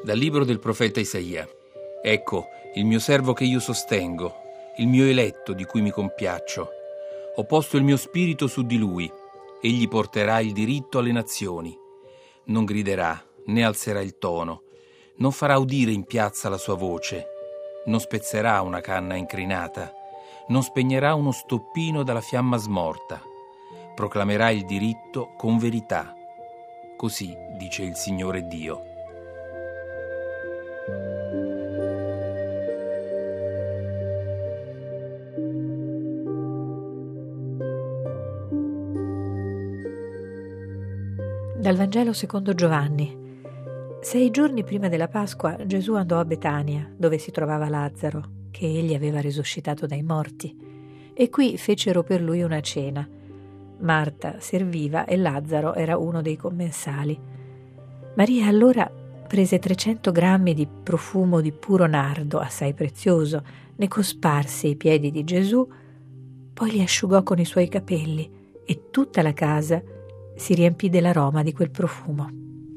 Dal libro del profeta Isaia. Ecco, il mio servo che io sostengo, il mio eletto di cui mi compiaccio. Ho posto il mio spirito su di lui. Egli porterà il diritto alle nazioni. Non griderà, né alzerà il tono. Non farà udire in piazza la sua voce. Non spezzerà una canna incrinata. Non spegnerà uno stoppino dalla fiamma smorta. Proclamerà il diritto con verità. Così dice il Signore Dio. Dal Vangelo secondo Giovanni. 6 giorni prima della Pasqua Gesù andò a Betania, dove si trovava Lazzaro, che egli aveva risuscitato dai morti, e qui fecero per lui una cena. Marta serviva e Lazzaro era uno dei commensali. Maria allora prese 300 grammi di profumo di puro nardo, assai prezioso, ne cosparse i piedi di Gesù, poi li asciugò con i suoi capelli e tutta la casa si riempì dell'aroma di quel profumo.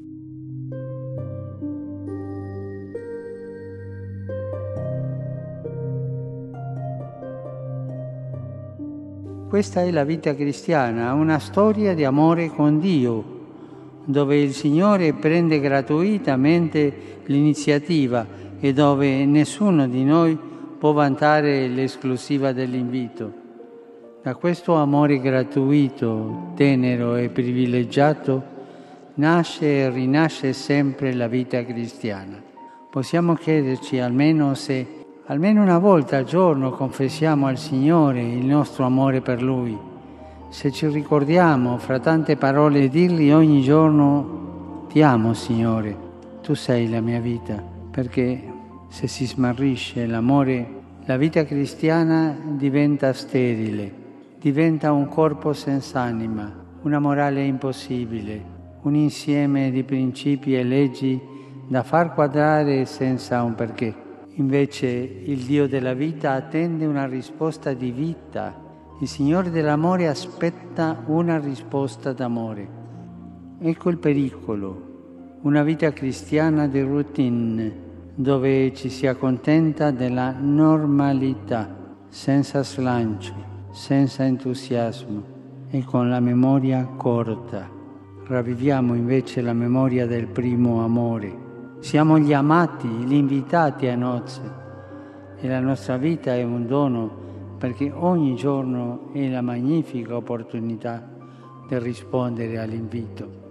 Questa è la vita cristiana, una storia di amore con Dio, dove il Signore prende gratuitamente l'iniziativa e dove nessuno di noi può vantare l'esclusiva dell'invito. Da questo amore gratuito, tenero e privilegiato, nasce e rinasce sempre la vita cristiana. Possiamo chiederci almeno una volta al giorno confessiamo al Signore il nostro amore per Lui, se ci ricordiamo fra tante parole di dirgli ogni giorno: ti amo Signore, tu sei la mia vita, perché se si smarrisce l'amore, la vita cristiana diventa sterile. Diventa un corpo senza anima, una morale impossibile, un insieme di principi e leggi da far quadrare senza un perché. Invece il Dio della vita attende una risposta di vita. Il Signore dell'amore aspetta una risposta d'amore. Ecco il pericolo, una vita cristiana di routine, dove ci si accontenta della normalità, senza slancio, senza entusiasmo e con la memoria corta. Ravviviamo invece la memoria del primo amore. Siamo gli amati, gli invitati a nozze e la nostra vita è un dono perché ogni giorno è la magnifica opportunità di rispondere all'invito.